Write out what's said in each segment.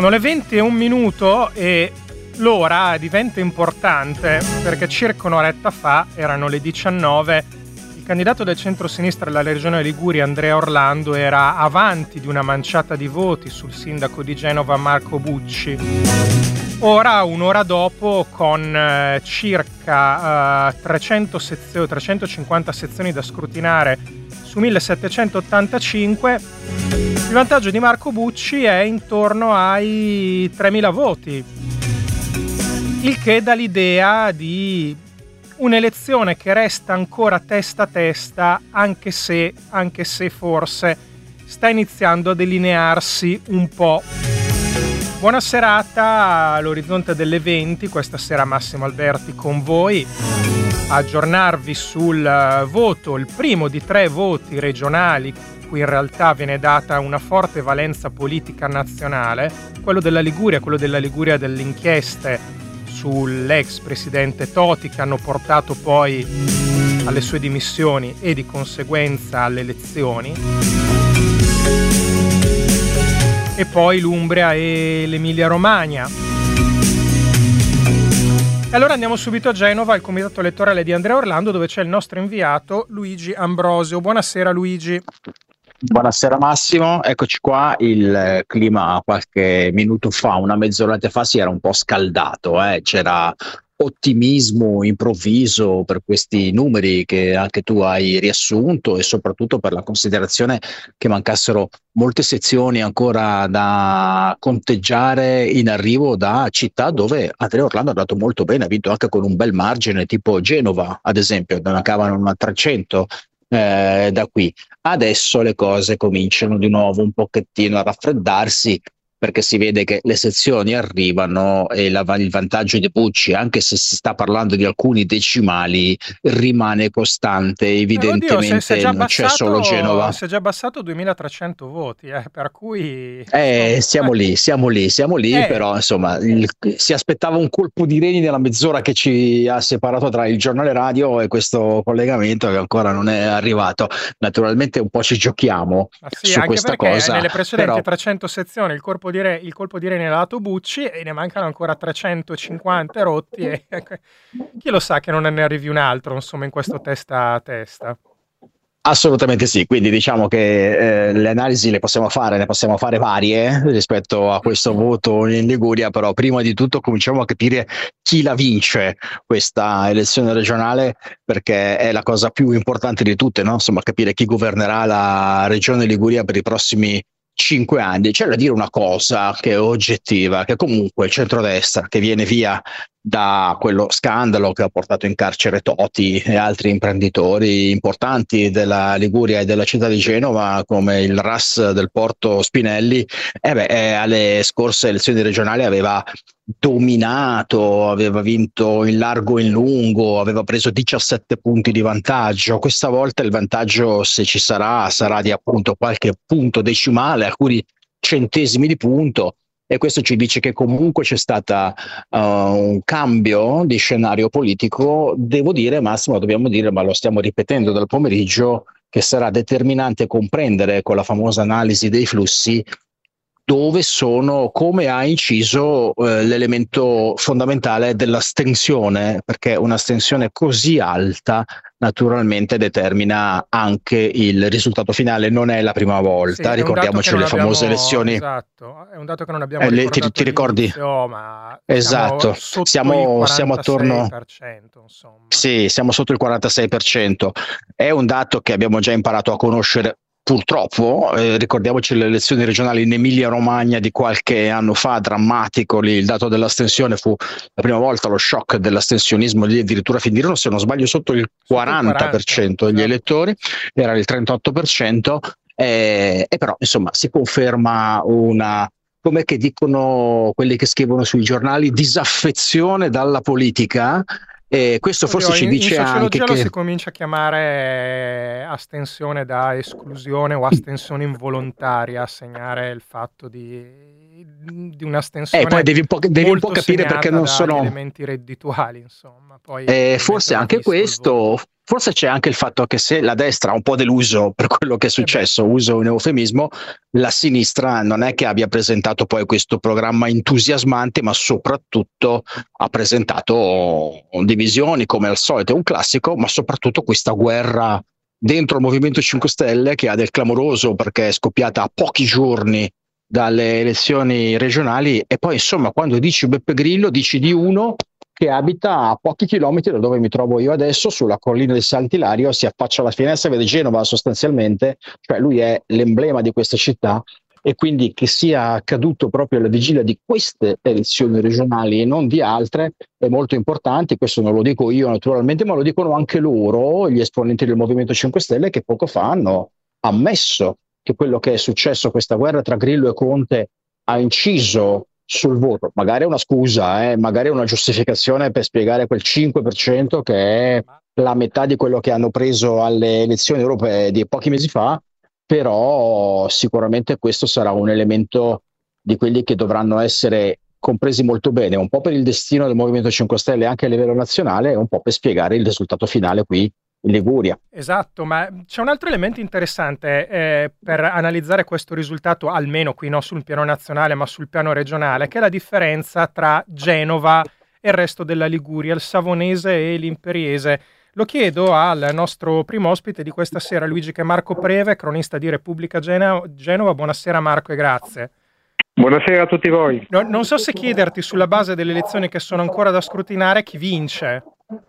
Sono le 20 e un minuto e l'ora diventa importante perché circa un'oretta fa, erano le 19, il candidato del centro-sinistra della regione Liguria, Andrea Orlando, era avanti di una manciata di voti sul sindaco di Genova, Marco Bucci. Ora, un'ora dopo, con circa 350 sezioni da scrutinare su 1785, il vantaggio di Marco Bucci è intorno ai 3.000 voti, il che dà l'idea di un'elezione che resta ancora testa a testa, anche se forse sta iniziando a delinearsi un po'. Buona serata all'orizzonte delle 20, questa sera Massimo Alberti con voi, a aggiornarvi sul voto, il primo di 3 voti regionali, cui in realtà viene data una forte valenza politica nazionale, quello della Liguria delle inchieste sull'ex presidente Toti, che hanno portato poi alle sue dimissioni e di conseguenza alle elezioni, e poi l'Umbria e l'Emilia Romagna. E allora andiamo subito a Genova, al comitato elettorale di Andrea Orlando, dove c'è il nostro inviato Luigi Ambrosio. Buonasera Luigi. Buonasera Massimo, eccoci qua. Il clima qualche minuto fa, una mezz'oretta fa, si era un po' scaldato, c'era ottimismo improvviso per questi numeri che anche tu hai riassunto, e soprattutto per la considerazione che mancassero molte sezioni ancora da conteggiare in arrivo da città dove Andrea Orlando è andato molto bene, ha vinto anche con un bel margine, tipo Genova ad esempio, mancavano una 300 da qui. Adesso le cose cominciano di nuovo un pochettino a raffreddarsi, perché si vede che le sezioni arrivano e il vantaggio di Bucci, anche se si sta parlando di alcuni decimali, rimane costante. Evidentemente non c'è solo Genova. Si è già abbassato 2.300 voti, per cui... Siamo lì, però insomma si aspettava un colpo di reni nella mezz'ora che ci ha separato tra il giornale radio e questo collegamento, che ancora non è arrivato. Naturalmente un po' ci giochiamo su anche questa perché cosa. Nelle precedenti però... 300 sezioni il colpo di reni l'ha dato Bucci e ne mancano ancora 350 rotti, e chi lo sa che non ne arrivi un altro, insomma, in questo testa a testa. Assolutamente sì, quindi diciamo che le analisi ne possiamo fare varie rispetto a questo voto in Liguria, però prima di tutto cominciamo a capire chi la vince questa elezione regionale, perché è la cosa più importante di tutte, no? Insomma, capire chi governerà la regione Liguria per i prossimi 5 anni. C'è da dire una cosa che è oggettiva, che comunque il centrodestra, che viene via da quello scandalo che ha portato in carcere Toti e altri imprenditori importanti della Liguria e della città di Genova, come il RAS del Porto Spinelli, alle scorse elezioni regionali aveva dominato, aveva vinto in largo e in lungo, aveva preso 17 punti di vantaggio. Questa volta il vantaggio, se ci sarà di appunto qualche punto decimale, alcuni centesimi di punto, e questo ci dice che comunque c'è stata un cambio di scenario politico. Devo dire, Massimo, dobbiamo dire, ma lo stiamo ripetendo dal pomeriggio, che sarà determinante comprendere con la famosa analisi dei flussi come ha inciso l'elemento fondamentale dell'astensione, perché un'astensione così alta naturalmente determina anche il risultato finale. Non è la prima volta, ricordiamoci le famose elezioni. Esatto, è un dato che non abbiamo ricordato ti ricordi? Ma esatto, siamo attorno, insomma. Sì, siamo sotto il 46%. È un dato che abbiamo già imparato a conoscere. Purtroppo, ricordiamoci le elezioni regionali in Emilia Romagna di qualche anno fa, drammatico lì, il dato dell'astensione fu la prima volta, lo shock dell'astensionismo, lì addirittura finirono, se non sbaglio, sotto il 40% degli elettori, era il 38%, e però insomma si conferma una, come che dicono quelli che scrivono sui giornali, disaffezione dalla politica. E questo forse ci dice anche che lo si comincia a chiamare astensione da esclusione o astensione involontaria, a segnare il fatto di un'astensione. Poi devi un po' capire perché non sono elementi reddituali, insomma. Poi forse anche questo, forse c'è anche il fatto che se la destra ha un po' deluso per quello che è successo, uso un eufemismo, la sinistra non è che abbia presentato poi questo programma entusiasmante, ma soprattutto ha presentato divisioni come al solito, è un classico, ma soprattutto questa guerra dentro il Movimento 5 Stelle che ha del clamoroso perché è scoppiata a pochi giorni dalle elezioni regionali. E poi insomma, quando dici Beppe Grillo dici di uno che abita a pochi chilometri da dove mi trovo io adesso, sulla collina del Sant'Ilario, si affaccia alla finestra e vede Genova sostanzialmente, cioè lui è l'emblema di questa città, e quindi che sia accaduto proprio alla vigilia di queste elezioni regionali e non di altre è molto importante. Questo non lo dico io naturalmente, ma lo dicono anche loro, gli esponenti del Movimento 5 Stelle, che poco fa hanno ammesso che quello che è successo, questa guerra tra Grillo e Conte, ha inciso sul voto. Magari è una scusa, magari è una giustificazione per spiegare quel 5% che è la metà di quello che hanno preso alle elezioni europee di pochi mesi fa, però sicuramente questo sarà un elemento di quelli che dovranno essere compresi molto bene, un po' per il destino del Movimento 5 Stelle anche a livello nazionale e un po' per spiegare il risultato finale qui in Liguria. Esatto, ma c'è un altro elemento interessante per analizzare questo risultato, almeno qui no sul piano nazionale ma sul piano regionale, che è la differenza tra Genova e il resto della Liguria, il Savonese e l'Imperiese. Lo chiedo al nostro primo ospite di questa sera, Luigi Marco Preve, cronista di Repubblica Genova. Buonasera Marco e grazie. Buonasera a tutti voi. Non so se chiederti, sulla base delle elezioni che sono ancora da scrutinare, chi vince?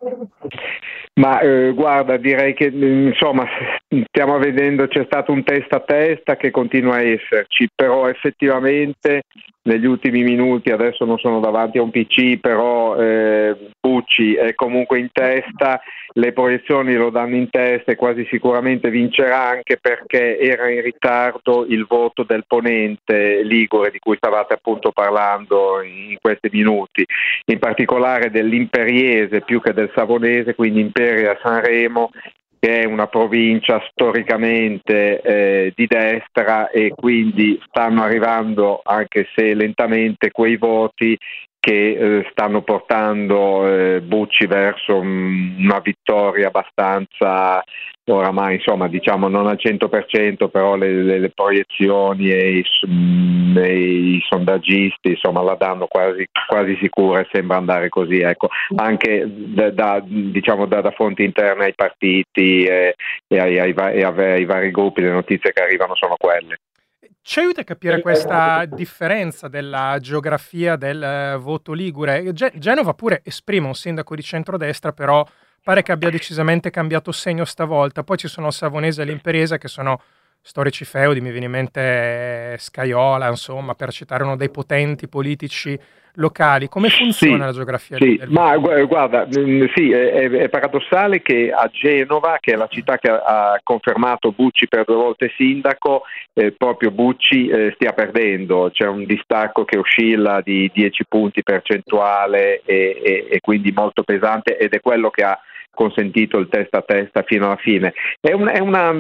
Ma guarda, direi che insomma stiamo vedendo, c'è stato un testa a testa che continua a esserci, però effettivamente negli ultimi minuti, adesso non sono davanti a un PC, però Bucci è comunque in testa, le proiezioni lo danno in testa e quasi sicuramente vincerà, anche perché era in ritardo il voto del ponente ligure di cui stavate appunto parlando in questi minuti, in particolare dell'Imperiese più che del Savonese, quindi Imperia Sanremo, che è una provincia storicamente di destra, e quindi stanno arrivando, anche se lentamente, quei voti che stanno portando Bucci verso una vittoria abbastanza, oramai insomma diciamo non al 100%, però le proiezioni e i sondaggisti insomma la danno quasi sicura, e sembra andare così, ecco, anche da fonti interne ai partiti e ai vari gruppi. Le notizie che arrivano sono quelle. Ci aiuta a capire questa differenza della geografia del voto ligure? Genova pure esprime un sindaco di centrodestra, però pare che abbia decisamente cambiato segno stavolta. Poi ci sono Savonese e l'Imperiese, che sono storici feudi, mi viene in mente Scaiola, insomma, per citare uno dei potenti politici locali. Come funziona la geografia? Ma guarda, sì, è paradossale che a Genova, che è la città che ha confermato Bucci per 2 volte sindaco, proprio Bucci stia perdendo. C'è un distacco che oscilla di 10 punti percentuale e quindi molto pesante, ed è quello che ha consentito il testa a testa fino alla fine. È una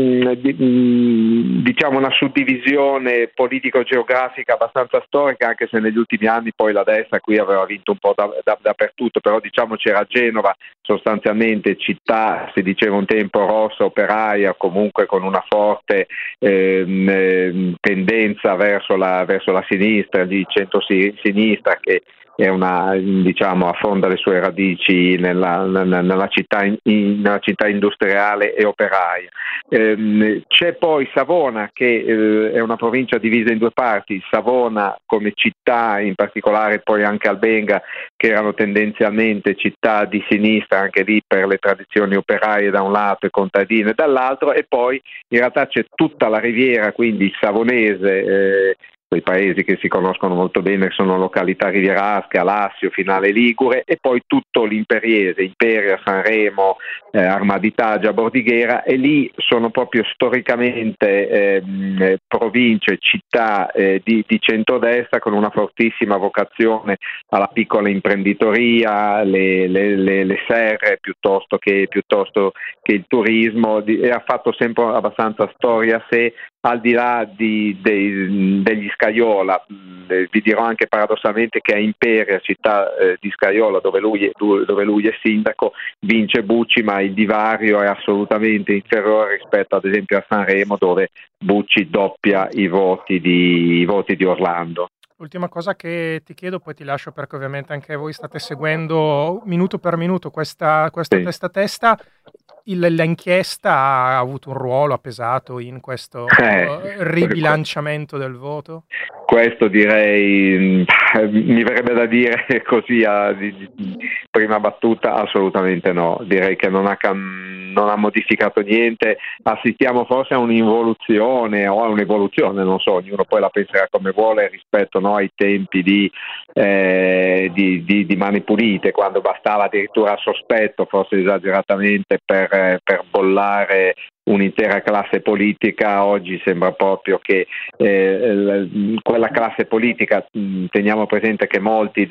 suddivisione politico-geografica abbastanza storica, anche se negli ultimi anni poi la destra qui aveva vinto un po' dappertutto, però diciamo c'era Genova sostanzialmente città, si diceva un tempo, rossa, operaia, comunque con una forte tendenza verso la sinistra, di centro-sinistra, che è affonda le sue radici nella città industriale e operaia. C'è poi Savona, che è una provincia divisa in 2 parti, Savona come città, in particolare poi anche Albenga, che erano tendenzialmente città di sinistra, anche lì per le tradizioni operaie da un lato e contadine dall'altro, e poi in realtà c'è tutta la riviera, quindi il Savonese, quei paesi che si conoscono molto bene, sono località rivierasche, Alassio, Finale Ligure, e poi tutto l'Imperiese, Imperia, Sanremo, Armaditagia, Bordighera, e lì sono proprio storicamente province, città di centrodestra, con una fortissima vocazione alla piccola imprenditoria, le serre piuttosto che il turismo, e ha fatto sempre abbastanza storia a sé, al di là degli Scajola. Vi dirò anche paradossalmente che a Imperia, città di Scajola, dove lui è sindaco, vince Bucci, ma il divario è assolutamente inferiore rispetto ad esempio a Sanremo, dove Bucci doppia i voti di Orlando. L'ultima cosa che ti chiedo, poi ti lascio perché ovviamente anche voi state seguendo minuto per minuto questa Sì. testa a testa. L'inchiesta ha avuto un ruolo, ha pesato in questo ribilanciamento del voto? Questo direi, mi verrebbe da dire così di prima battuta, assolutamente no. Direi che non ha modificato niente. Assistiamo forse a un'involuzione o a un'evoluzione, non so, ognuno poi la penserà come vuole rispetto ai tempi di Mani Pulite, quando bastava addirittura il sospetto, forse esageratamente, per bollare un'intera classe politica. Oggi sembra proprio che quella classe politica, teniamo presente che molti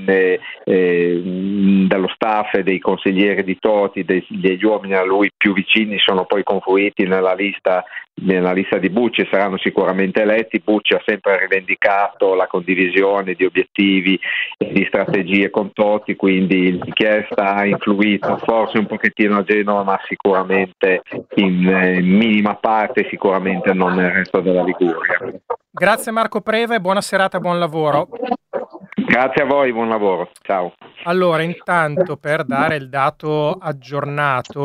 dello staff e dei consiglieri di Toti, degli uomini a lui più vicini, sono poi confluiti nella lista di Bucci e saranno sicuramente eletti. Bucci ha sempre rivendicato la condivisione di obiettivi e di strategie con Toti, quindi l'inchiesta ha influito forse un pochettino a Genova, ma sicuramente in minima parte, sicuramente non nel resto della Liguria. Grazie Marco Preve, buona serata, buon lavoro. Grazie a voi, buon lavoro, ciao. Allora, intanto per dare il dato aggiornato,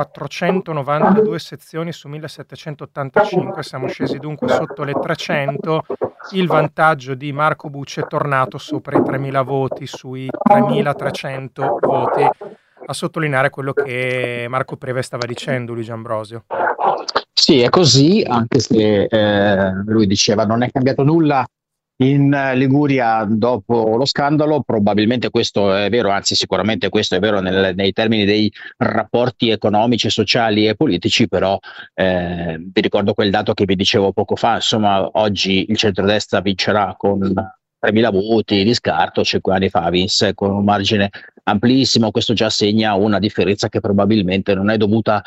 1492 sezioni su 1785, siamo scesi dunque sotto le 300, il vantaggio di Marco Bucci è tornato sopra i 3000 voti sui 3300 voti, a sottolineare quello che Marco Preve stava dicendo, Luigi Ambrosio. Sì, è così, anche se lui diceva non è cambiato nulla in Liguria dopo lo scandalo. Probabilmente questo è vero, anzi sicuramente questo è vero nei termini dei rapporti economici, sociali e politici, però vi ricordo quel dato che vi dicevo poco fa, insomma oggi il centrodestra vincerà con 3.000 voti di scarto, 5 anni fa vinse con un margine amplissimo. Questo già segna una differenza che probabilmente non è dovuta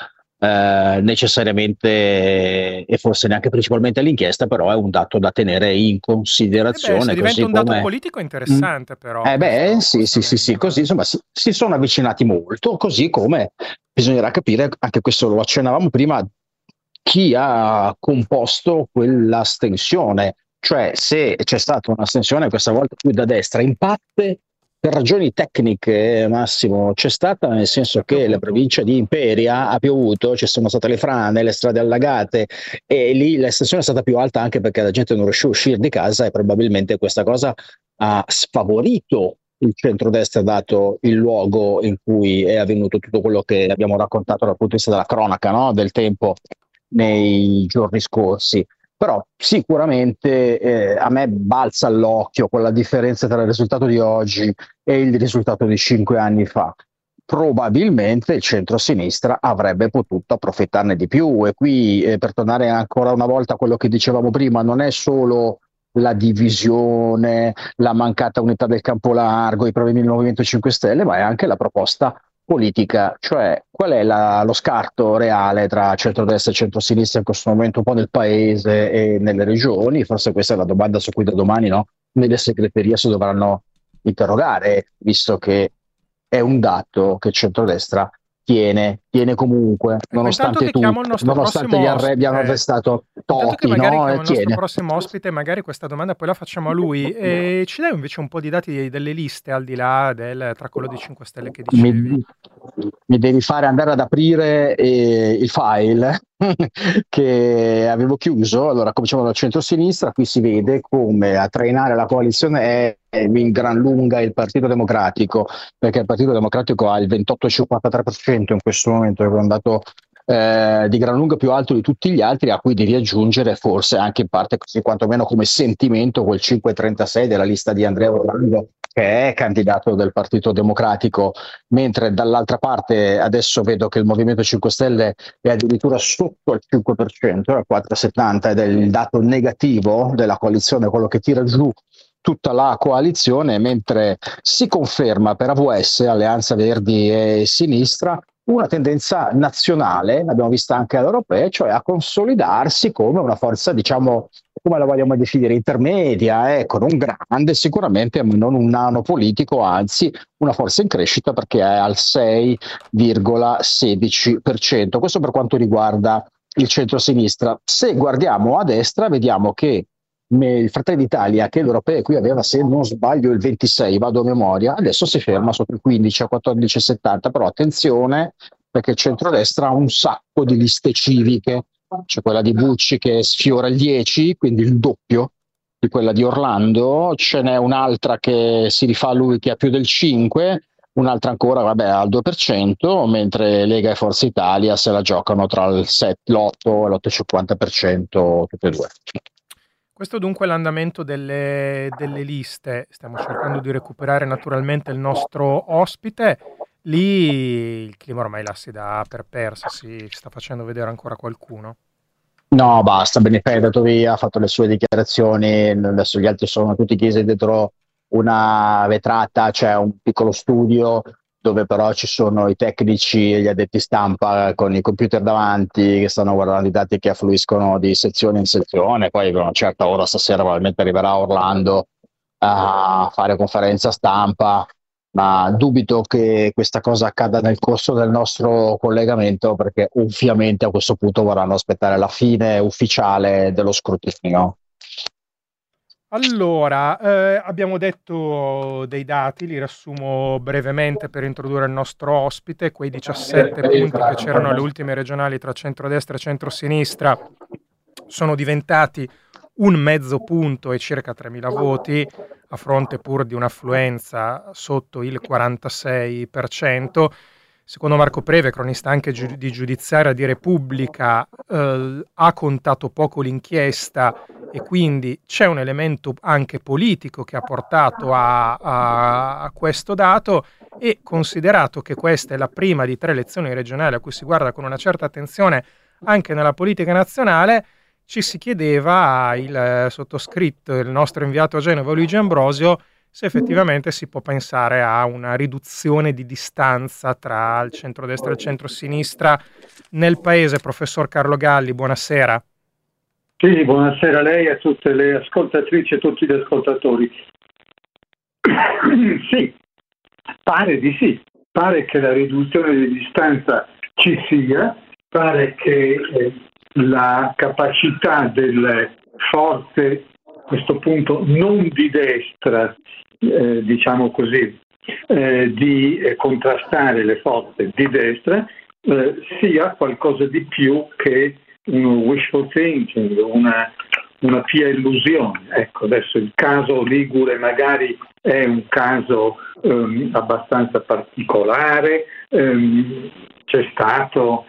necessariamente e forse neanche principalmente all'inchiesta, però è un dato da tenere in considerazione. Se diventa un dato politico interessante, però. Sì, così insomma si sono avvicinati molto, così come bisognerà capire, anche questo lo accennavamo prima, chi ha composto quell'astensione, cioè se c'è stata un'astensione questa volta più da destra, in parte per ragioni tecniche, Massimo, c'è stata, nel senso che la provincia di Imperia ha piovuto, ci sono state le frane, le strade allagate e lì l'estensione è stata più alta anche perché la gente non riusciva a uscire di casa e probabilmente questa cosa ha sfavorito il centrodestra, dato il luogo in cui è avvenuto tutto quello che abbiamo raccontato dal punto di vista della cronaca, no? Del tempo nei giorni scorsi. Però sicuramente a me balza all'occhio quella differenza tra il risultato di oggi e il risultato di 5 anni fa. Probabilmente il centro-sinistra avrebbe potuto approfittarne di più, e qui per tornare ancora una volta a quello che dicevamo prima, non è solo la divisione, la mancata unità del campo largo, i problemi del Movimento 5 Stelle, ma è anche la proposta politica, cioè qual è lo scarto reale tra centrodestra e centrosinistra in questo momento un po' nel paese e nelle regioni. Forse questa è la domanda su cui da domani nelle segreterie si dovranno interrogare, visto che è un dato che il centrodestra tiene comunque, nonostante tutto, nonostante gli arredi hanno arrestato Totti, il nostro prossimo ospite, magari questa domanda poi la facciamo a lui, e ci dai invece un po' di dati delle liste, al di là del tra quello di 5 Stelle che dicevi. Mi devi fare andare ad aprire il file che avevo chiuso. Allora, cominciamo dal centro-sinistra. Qui si vede come a trainare la coalizione è in gran lunga il Partito Democratico, perché il Partito Democratico ha il 28,53% in questo momento, è un dato di gran lunga più alto di tutti gli altri, a cui devi aggiungere forse anche in parte, così quantomeno come sentimento, quel 5,36 della lista di Andrea Orlando, che è candidato del Partito Democratico, mentre dall'altra parte adesso vedo che il Movimento 5 Stelle è addirittura sotto il 5%, al 4,70, ed è il dato negativo della coalizione, quello che tira giù tutta la coalizione, mentre si conferma per AVS, Alleanza Verdi e Sinistra, una tendenza nazionale, l'abbiamo vista anche all'europea, cioè a consolidarsi come una forza, diciamo, come la vogliamo definire, intermedia, ecco, non grande sicuramente, ma non un nano politico, anzi una forza in crescita perché è al 6,16%. Questo per quanto riguarda il centro-sinistra. Se guardiamo a destra, vediamo che il Fratelli d'Italia, che l'Europea qui aveva, se non sbaglio, il 26, vado a memoria, adesso si ferma sotto il 15 a 14,70, però attenzione perché il centrodestra ha un sacco di liste civiche, c'è quella di Bucci che sfiora il 10, quindi il doppio di quella di Orlando, ce n'è un'altra che si rifà a lui che ha più del 5, un'altra ancora vabbè al 2%, mentre Lega e Forza Italia se la giocano tra l'8 e l'8,50% tutte e due. Questo dunque è l'andamento delle liste. Stiamo cercando di recuperare naturalmente il nostro ospite. Lì il clima ormai la si dà per persa, si sta facendo vedere ancora qualcuno. No, basta, Benifei è andato via, ha fatto le sue dichiarazioni, adesso gli altri sono tutti chiesi dietro una vetrata, c'è un piccolo studio dove però ci sono i tecnici e gli addetti stampa con i computer davanti che stanno guardando i dati che affluiscono di sezione in sezione, poi a una certa ora stasera probabilmente arriverà Orlando a fare conferenza stampa, ma dubito che questa cosa accada nel corso del nostro collegamento perché ovviamente a questo punto vorranno aspettare la fine ufficiale dello scrutinio. Allora, abbiamo detto dei dati, li riassumo brevemente per introdurre il nostro ospite. Quei 17 punti che c'erano alle ultime regionali tra centrodestra e centrosinistra sono diventati un mezzo punto e circa 3.000 voti, a fronte pur di un'affluenza sotto il 46%. Secondo Marco Preve, cronista anche di Giudiziaria di Repubblica, ha contato poco l'inchiesta e quindi c'è un elemento anche politico che ha portato a questo dato, e considerato che questa è la prima di 3 elezioni regionali a cui si guarda con una certa attenzione anche nella politica nazionale, ci si chiedeva, il sottoscritto, il nostro inviato a Genova Luigi Ambrosio, se effettivamente si può pensare a una riduzione di distanza tra il centrodestra e il centrosinistra nel paese. Professor Carlo Galli, buonasera. Sì, buonasera a lei, a tutte le ascoltatrici e tutti gli ascoltatori. Sì, pare di sì, pare che la riduzione di distanza ci sia, pare che la capacità delle forze, a questo punto non di destra, diciamo così, di contrastare le forze di destra sia qualcosa di più che uno wishful thinking, una pia illusione. Ecco, adesso il caso Ligure magari è un caso abbastanza particolare, c'è stato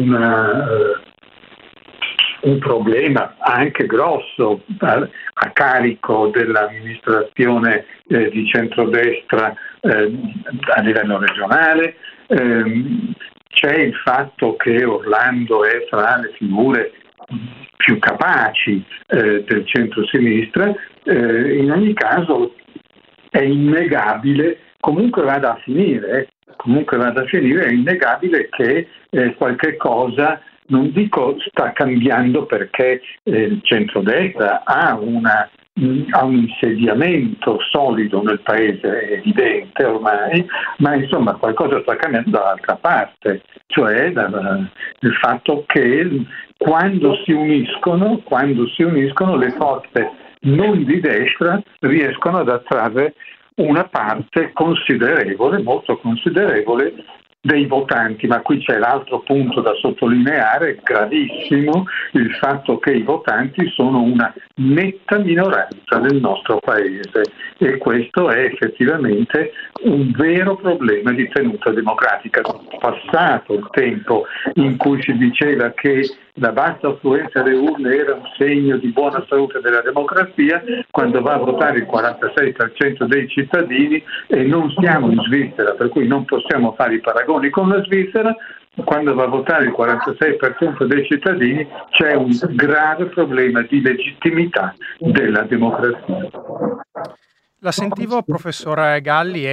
un problema anche grosso a carico dell'amministrazione di centrodestra a livello regionale. C'è il fatto che Orlando è fra le figure più capaci del centro-sinistra. In ogni caso è innegabile, comunque vada a finire, è innegabile che qualche cosa, non dico sta cambiando perché il centrodestra ha un insediamento solido nel paese, è evidente ormai, ma insomma qualcosa sta cambiando dall'altra parte, cioè il fatto che quando si uniscono le forze non di destra riescono ad attrarre una parte considerevole, molto considerevole dei votanti. Ma qui c'è l'altro punto da sottolineare, gravissimo, il fatto che i votanti sono una netta minoranza nel nostro paese, e questo è effettivamente un vero problema di tenuta democratica. Passato il tempo in cui si diceva che la bassa affluenza alle urne era un segno di buona salute della democrazia, quando va a votare il 46% dei cittadini, e non siamo in Svizzera, per cui non possiamo fare i paragoni con la Svizzera, quando va a votare il 46% dei cittadini c'è un grave problema di legittimità della democrazia. La sentivo, professor Galli, e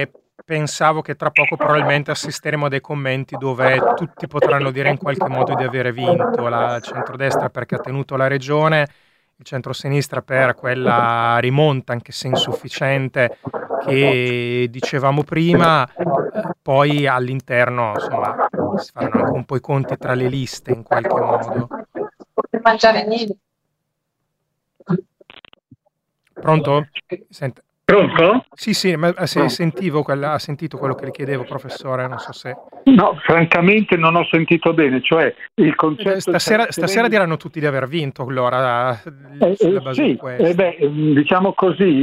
pensavo che tra poco probabilmente assisteremo a dei commenti dove tutti potranno dire in qualche modo di avere vinto, la centrodestra perché ha tenuto la regione, il centrosinistra per quella rimonta, anche se insufficiente, che dicevamo prima, poi all'interno, insomma, si faranno anche un po' i conti tra le liste in qualche modo. Mangiare niente. Pronto? Pronto? Sì, ma ha sentito quello che le chiedevo, professore, non so se... No, francamente non ho sentito bene, cioè il concetto... Stasera diranno tutti di aver vinto, allora, sulla base di questo. Diciamo così,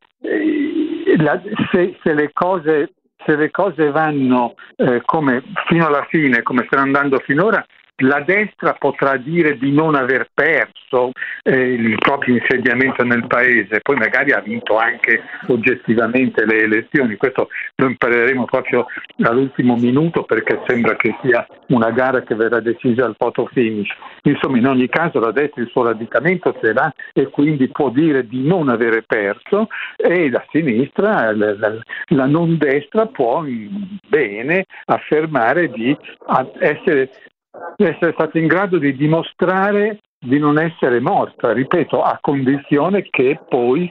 se le cose vanno come fino alla fine, come stanno andando finora, la destra potrà dire di non aver perso il proprio insediamento nel paese, poi magari ha vinto anche oggettivamente le elezioni. Questo lo impareremo proprio all'ultimo minuto, perché sembra che sia una gara che verrà decisa al photo finish. Insomma, in ogni caso la destra il suo radicamento ce l'ha e quindi può dire di non avere perso, e la sinistra, la non destra, può bene affermare di essere stata in grado di dimostrare di non essere morta, ripeto, a condizione che poi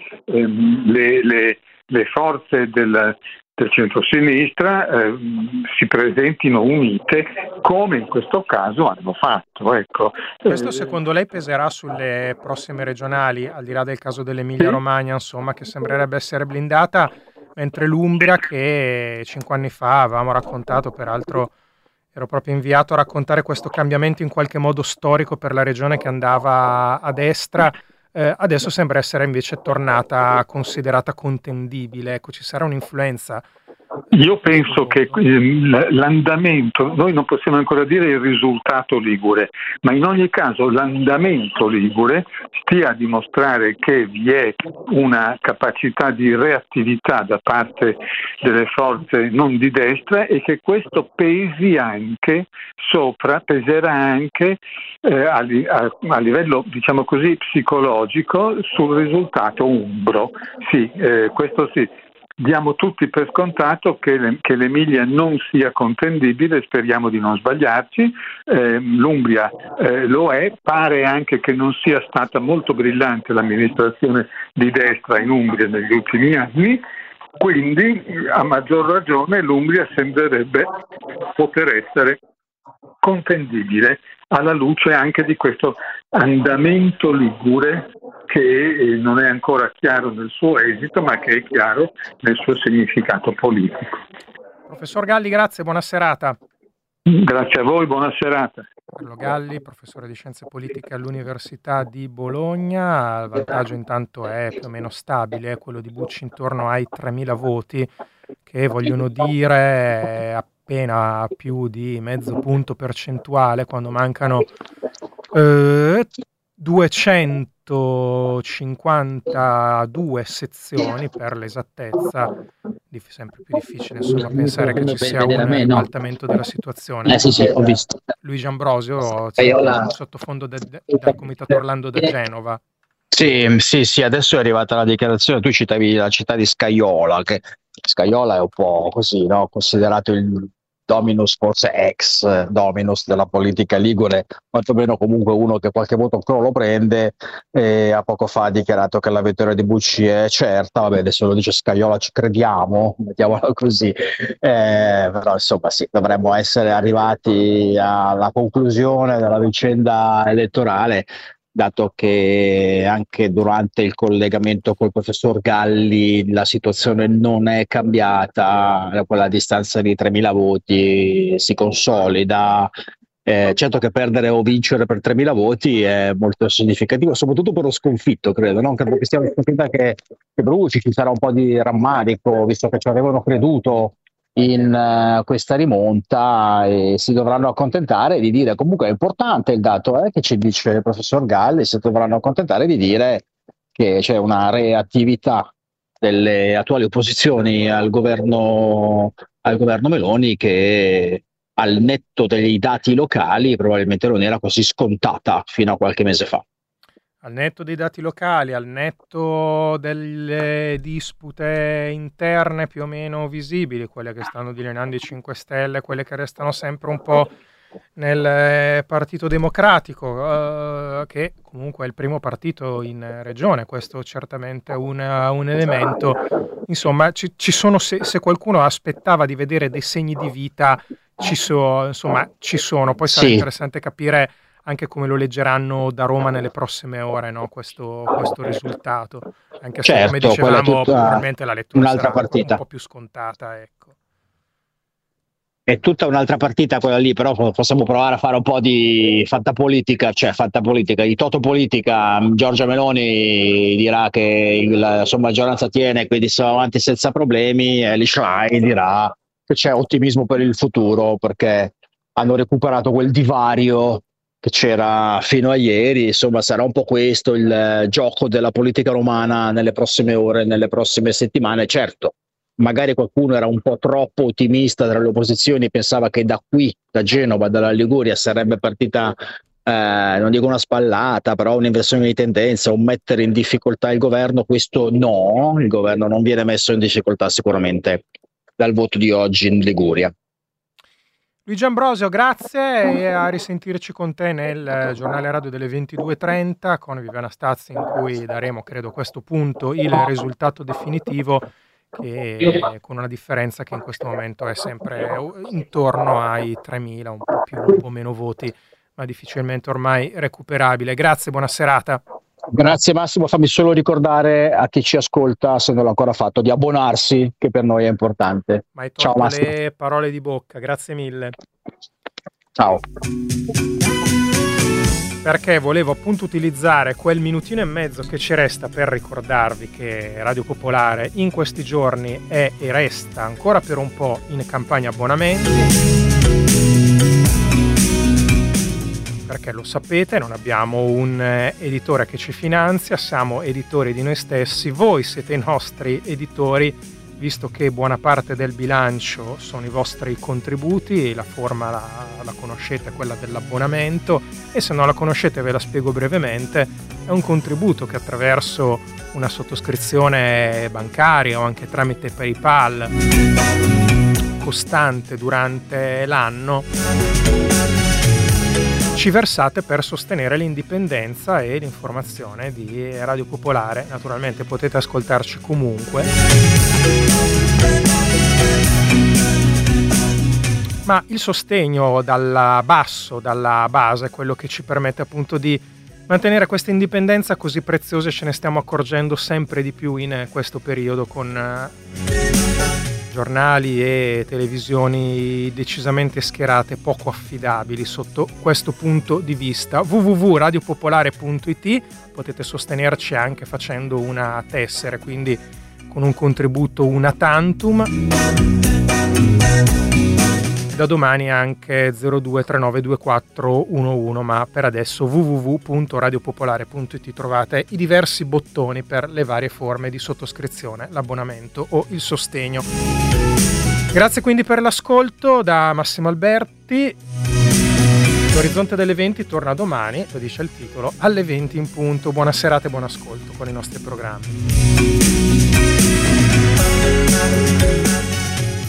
le forze del centro-sinistra si presentino unite, come in questo caso hanno fatto. Ecco. Questo secondo lei peserà sulle prossime regionali, al di là del caso dell'Emilia Romagna, insomma, che sembrerebbe essere blindata, mentre l'Umbria, che 5 anni fa avevamo raccontato, peraltro ero proprio inviato a raccontare questo cambiamento in qualche modo storico per la regione che andava a destra, adesso sembra essere invece tornata considerata contendibile. Ecco, ci sarà un'influenza. Io penso che l'andamento, noi non possiamo ancora dire il risultato ligure, ma in ogni caso l'andamento ligure stia a dimostrare che vi è una capacità di reattività da parte delle forze non di destra, e che questo peserà anche a livello, diciamo così, psicologico sul risultato umbro. Sì, questo sì. Diamo tutti per scontato che l'Emilia non sia contendibile, speriamo di non sbagliarci. L'Umbria lo è, pare anche che non sia stata molto brillante l'amministrazione di destra in Umbria negli ultimi anni, quindi a maggior ragione l'Umbria sembrerebbe poter essere contendibile alla luce anche di questo andamento ligure che non è ancora chiaro nel suo esito, ma che è chiaro nel suo significato politico. Professor Galli, grazie, buona serata. Grazie a voi, buona serata. Carlo Galli, professore di Scienze Politiche all'Università di Bologna. Il vantaggio intanto è più o meno stabile, è quello di Bucci intorno ai 3.000 voti, che vogliono dire appena più di mezzo punto percentuale, quando mancano 252 sezioni per l'esattezza. Sempre più difficile, insomma, pensare che ci sia un ribaltamento della situazione. Sì, ho visto. Luigi Ambrosio, sottofondo del Comitato Orlando da Genova. Sì, adesso è arrivata la dichiarazione. Tu citavi la città di Scaiola, che Scaiola è un po' così, no? Considerato il dominus, forse ex dominus della politica ligure, quantomeno comunque uno che qualche voto ancora lo prende, e a poco fa ha dichiarato che la vittoria di Bucci è certa. Vabbè, adesso lo dice Scaiola, ci crediamo, mettiamola così, però insomma sì, dovremmo essere arrivati alla conclusione della vicenda elettorale, dato che anche durante il collegamento col professor Galli la situazione non è cambiata, quella distanza di 3.000 voti si consolida. Certo che perdere o vincere per 3.000 voti è molto significativo, soprattutto per lo sconfitto, credo, no? Credo che sia una sconfitta che bruci, ci sarà un po' di rammarico, visto che ci avevano creduto in questa rimonta, e si dovranno accontentare di dire, comunque è importante il dato che ci dice il professor Galli, si dovranno accontentare di dire che c'è una reattività delle attuali opposizioni al governo Meloni, che al netto dei dati locali probabilmente non era così scontata fino a qualche mese fa. al netto dei dati locali, al netto delle dispute interne più o meno visibili, quelle che stanno dilenando i 5 Stelle, quelle che restano sempre un po' nel Partito Democratico, che comunque è il primo partito in regione, questo certamente è un elemento. Insomma, ci sono, se qualcuno aspettava di vedere dei segni di vita, ci sono. Poi sarà interessante capire anche come lo leggeranno da Roma nelle prossime ore, no? questo risultato, anche se come dicevamo probabilmente la lettura sarà partita un po' più scontata, ecco. È tutta un'altra partita quella lì, però possiamo provare a fare un po' di fantapolitica, di totopolitica. Giorgia Meloni dirà che la sua maggioranza tiene, quindi siamo avanti senza problemi, e Schlein dirà che c'è ottimismo per il futuro perché hanno recuperato quel divario che c'era fino a ieri. Insomma, sarà un po' questo il gioco della politica romana nelle prossime ore, nelle prossime settimane. Certo, magari qualcuno era un po' troppo ottimista tra le opposizioni, pensava che da qui, da Genova, dalla Liguria, sarebbe partita, non dico una spallata, però un'inversione di tendenza, un mettere in difficoltà il governo. Questo no, il governo non viene messo in difficoltà sicuramente dal voto di oggi in Liguria. Luigi Ambrosio, grazie, e a risentirci con te nel giornale radio delle 22:30 con Viviana Stazzi, in cui daremo, credo a questo punto, il risultato definitivo, che con una differenza che in questo momento è sempre intorno ai 3.000, un po' più, un po' meno voti, ma difficilmente ormai recuperabile. Grazie, buona serata. Grazie Massimo, fammi solo ricordare a chi ci ascolta, se non l'ha ancora fatto, di abbonarsi, che per noi è importante. Ma hai tolto le parole di bocca, grazie mille. Ciao. Perché volevo appunto utilizzare quel minutino e mezzo che ci resta per ricordarvi che Radio Popolare in questi giorni è e resta ancora per un po' in campagna abbonamenti. Perché lo sapete, non abbiamo un editore che ci finanzia, siamo editori di noi stessi, voi siete i nostri editori, visto che buona parte del bilancio sono i vostri contributi, la forma la conoscete, quella dell'abbonamento, e se non la conoscete ve la spiego brevemente. È un contributo che attraverso una sottoscrizione bancaria o anche tramite PayPal costante durante l'anno ci versate per sostenere l'indipendenza e l'informazione di Radio Popolare. Naturalmente potete ascoltarci comunque, ma il sostegno dalla base, è quello che ci permette appunto di mantenere questa indipendenza così preziosa, e ce ne stiamo accorgendo sempre di più in questo periodo, con giornali e televisioni decisamente schierate, poco affidabili sotto questo punto di vista. www.radiopopolare.it, potete sostenerci anche facendo una tessera, quindi con un contributo una tantum. Da domani anche 02392411, ma per adesso www.radiopopolare.it trovate i diversi bottoni per le varie forme di sottoscrizione, l'abbonamento o il sostegno. Grazie quindi per l'ascolto da Massimo Alberti. L'Orizzonte delle 20 torna domani, lo dice il titolo, alle 20 in punto. Buona serata e buon ascolto con i nostri programmi.